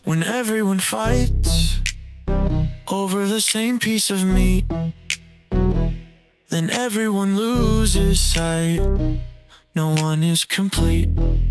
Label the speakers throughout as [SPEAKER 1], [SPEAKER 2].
[SPEAKER 1] When everyone fights over the same piece of meat, then everyone loses sight. No one is complete.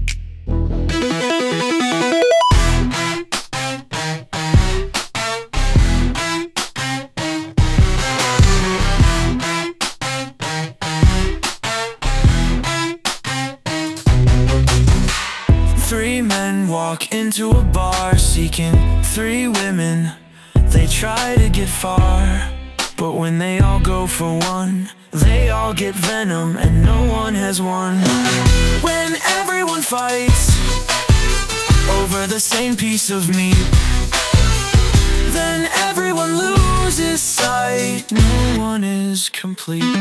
[SPEAKER 1] Three men walk into a bar seeking three women. They try to get far, but when they all go for one, they all get venom and no one has won. When everyone fights over the same piece of meat, then everyone loses sight. No one is complete.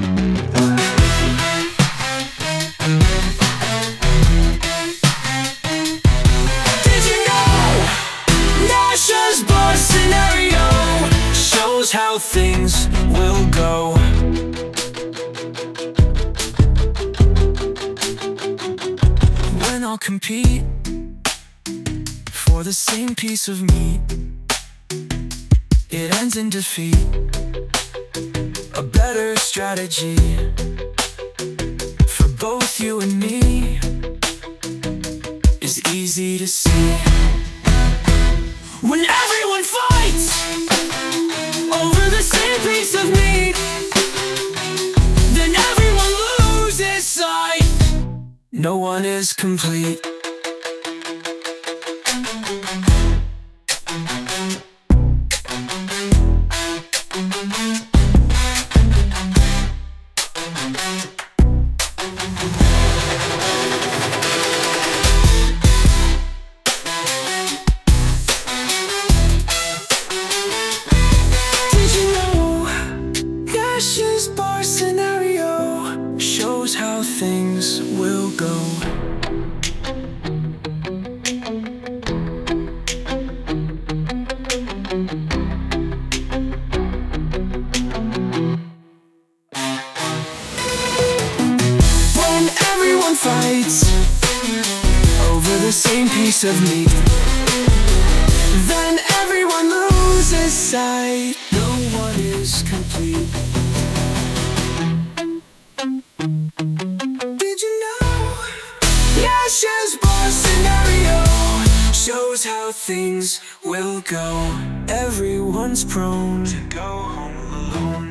[SPEAKER 1] Scenario shows how things will go. When all compete for the same piece of meat, it ends in defeat. A better strategy for both you and me is easy to see. When everyone fights over the same piece of meat, then everyone loses sight. No one is complete. Nash's bar scenario shows how things will go. When everyone fights over the same piece of meat, then everyone loses sight. No one is complete. Did you know? Nash's bar scenario shows how things will go. Everyone's prone to go home alone.